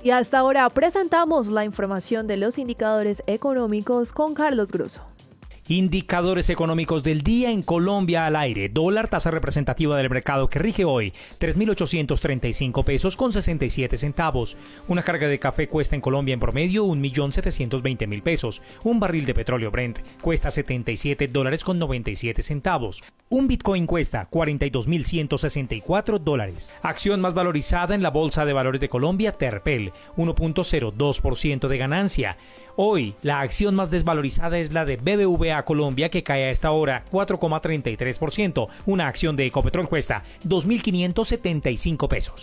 Y hasta ahora presentamos la información de los indicadores económicos con Carlos Grusso. Indicadores económicos del día en Colombia al aire. Dólar, tasa representativa del mercado que rige hoy, 3.835 pesos con 67 centavos. Una carga de café cuesta en Colombia en promedio 1.720.000 pesos. Un barril de petróleo Brent cuesta $77 con 97 centavos. Un Bitcoin cuesta $42.164. Acción más valorizada en la Bolsa de Valores de Colombia, Terpel, 1.02% de ganancia. Hoy, la acción más desvalorizada es la de BBVA Colombia, que cae a esta hora 4,33%. Una acción de Ecopetrol cuesta 2.575 pesos.